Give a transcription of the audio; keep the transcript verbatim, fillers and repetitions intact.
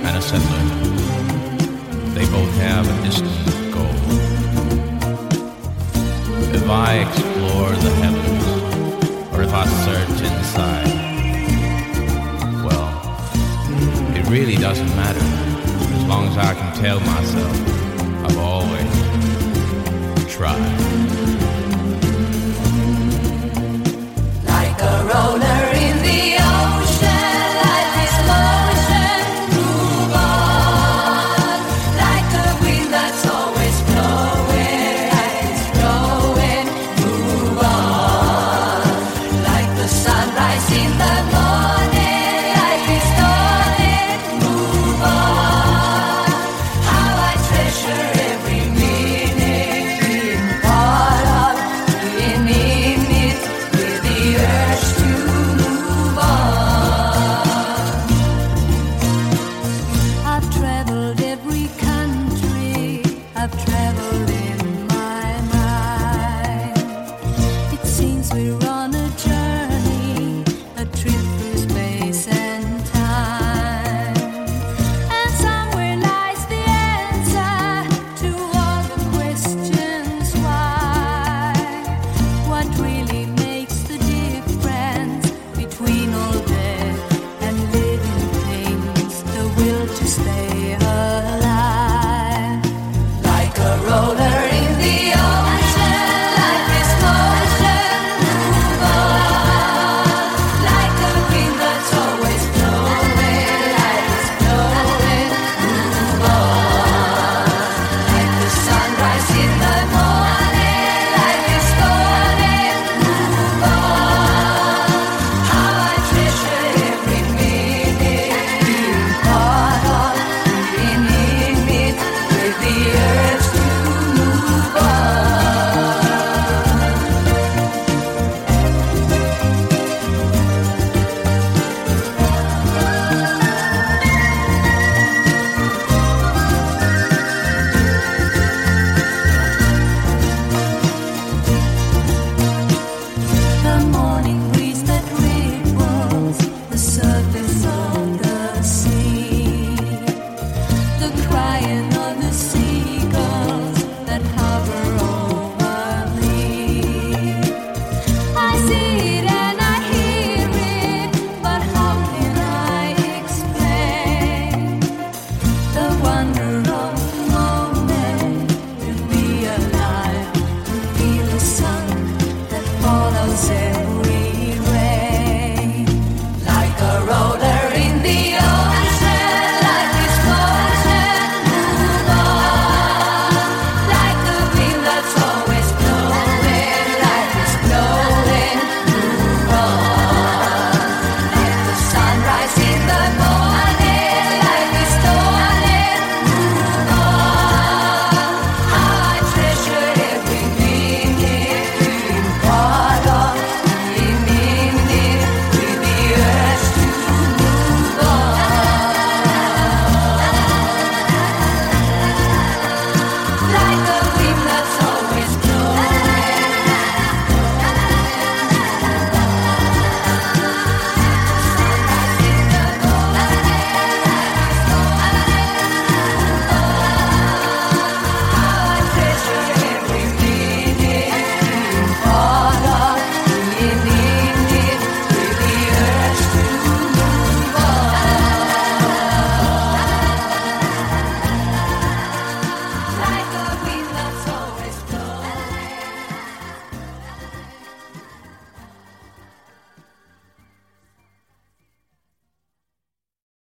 and a settler. They both have a distant goal. If I explore the heavens, or if I search inside, well, it really doesn't matter, as long as I can tell myself I've always tried. Like a roller in the ocean, life is motion, move on. Like a wind that's always blowing, life is flowing, move on. Like the sunrise in the morning, life is dawning, move on. How I treasure every minute, being part of, being in it, with the urge to move on. I've traveled every country, I've traveled in my mind. It seems we're on a journey, a trip through space and time. And somewhere lies the answer to all the questions why. What really makes the difference between all death and living things? The will to stay